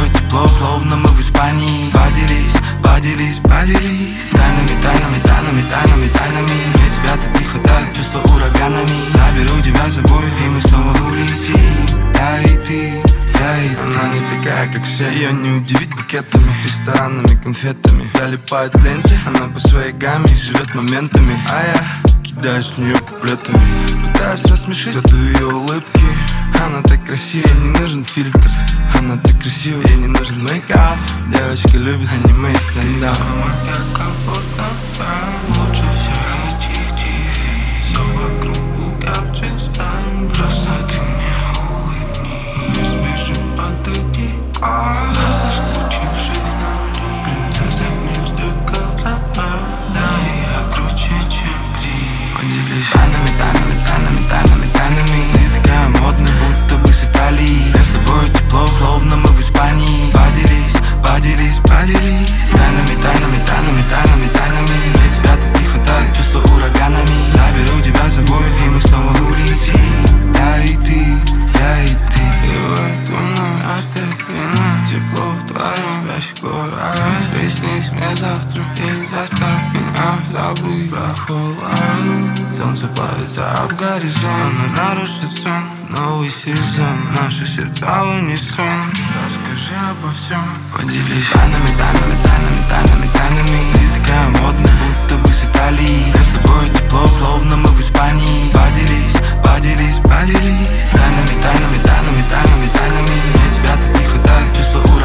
тобой тепло, словно мы в Испании. Поделись, поделись, поделись тайнами, тайнами, тайнами, тайнами, тайнами. Мне тебя так не хватает, чувства ураганами. Заберу тебя с собой, и мы снова улетим. Я и ты, я и ты. Она не такая, как все, ее не удивить букетами, ресторанами, конфетами. Залипает в ленте, она по своей гамме живет моментами. А я кидаюсь в нее куплетами, пытаюсь рассмешить году ее улыбки. Она так красива, ей не нужен фильтр. Она так красива, ей не нужен мейкап. Девочка любит аниме и стендап. Так комфортно, лучше всех идти. Все вокруг пугав чисто. Просто ты мне улыбнись, ближе подойди. Скучивший на мне принцесса между голова. Да, я круче, чем ты. Поделись тайнами, тайнами, тайнами, тайнами, тайнами. Ты такая модная, будто бы с Италии. Мне с тобой тепло, словно мы в Испании. Поделись, поделись, поделись тайнами, тайнами, тайнами, тайнами, тайнами. Мне тебя так не хватает, чувства ураганами. Заберу тебя с собой, и мы снова улетим. Я и ты, я и ты. И в эту ночь отопина, тепло в твоем спящих глазах. Приснись мне завтра и заставь меня забыть про холод. Солнце плавится об горизонт, но нарушит сон. Новый сезон, наши сердца в унисон. Расскажи обо всем, поделись тайнами, тайнами, тайнами, тайнами, тайнами. Ты такая модная, будто бы с Италии. Мне с тобой тепло, словно мы в Испании. Поделись, поделись, поделись тайнами, тайнами, тайнами, тайнами, тайнами. Мне тебя так не хватает, чувства ураганами.